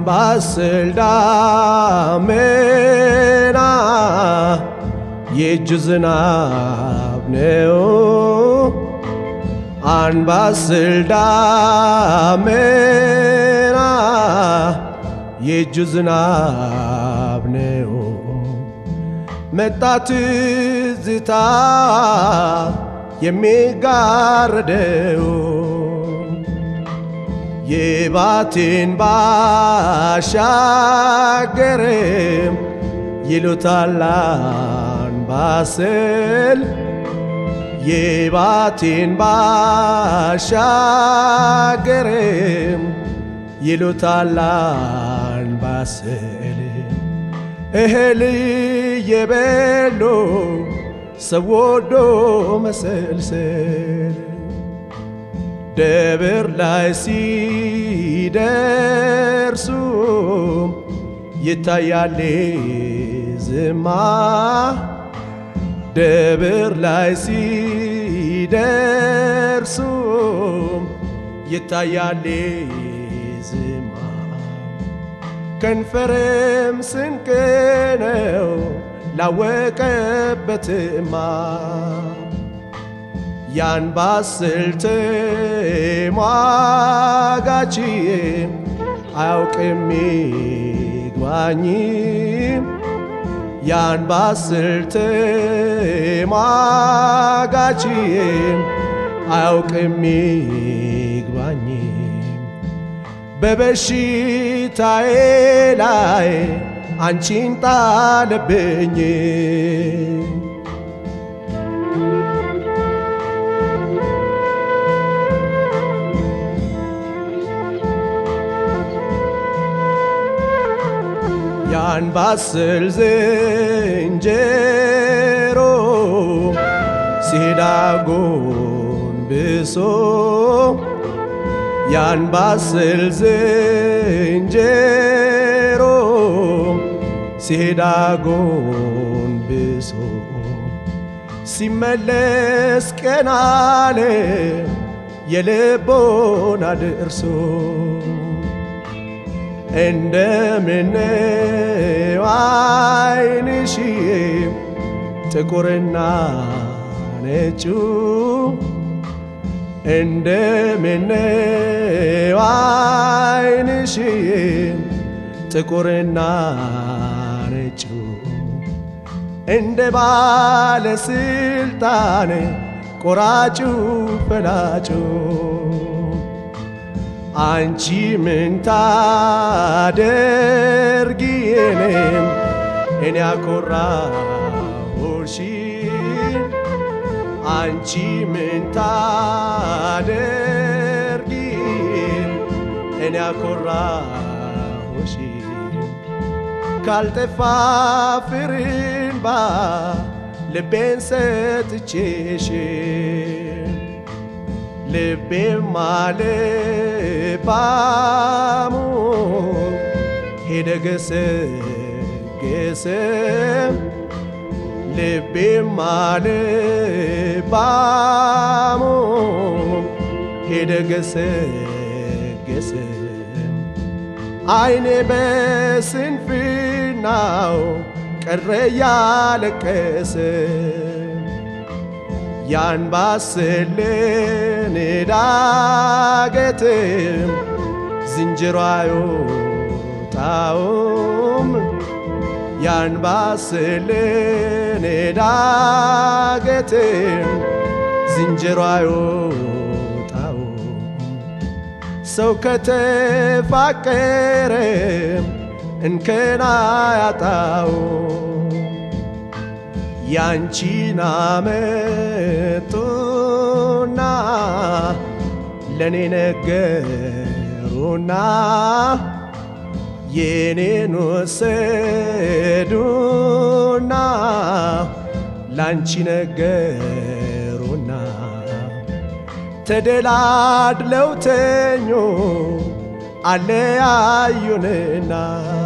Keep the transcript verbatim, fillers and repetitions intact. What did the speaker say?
አንባሰል ዳመና የእጁ ዝናብ ነው አንባሰል ዳመና የእጁ ዝናብ ነው መጣ ትዝታ የሚጋርደው የባቴን ባሻገርም ይሉታል አንባሰል የባቴን ባሻገርም ይሉታል አንባሰል እህል የበሉ ሰው ወዶ መሰልሰል ደብር ላይ ሲደርሱ ይታያል ዝማ ደብር ላይ ሲደርሱ ይታያል ዝማ ከንፈርም ስንቅ ነው ላወቀበትማ ያንባሰል ተሟጋች አያውቅም ይግባኝ ያንባሰል ተሟጋች አያውቅም ይግባኝ በበሽታዬ ላይ አንቺን ጣለብኝ ያንባሰል ዝንጀሮ ሲሄድ አጎንብሶ ያንባሰል ዝንጀሮ ሲሄድ አጎንብሶ ሲመለስ ቀና አለ የልቦና ደርሶ እንደምነው ዓይንሽ ጥቁርና ነጩ እንደምነው ዓይንሽ ጥቁርና ነጩ እንደ ባለስልጣን ቆራጩ ፈላጩ አንቺ ምን ታደርጊ እኔም እኔ አኮራሁሽ አንቺ ምን ታደርጊ እኔ አኮራሁሽ ካልጠፋ ፍርንባ ልቤን ሰጥቼሽ ልቤም አልባሙ ሄደ ገሰገሰ ልቤም አልባሙ ሄደ ገሰገሰ ዓይኔ በስንፍናው ቀረ ያለቀሰ ያንባሰልን ዳገትም ዝንጀሮ አይወጣውም ያንባሰልን ዳገትም ዝንጀሮ አይወጣውም ሰው ከተፋቀረም እንከን አያጣውም ያንቺን አመጡና ለኔ ነገሩና የኔን ወሰዱና ላንቺ ነገሩና ተደላድለው ተኙ አለያዩንና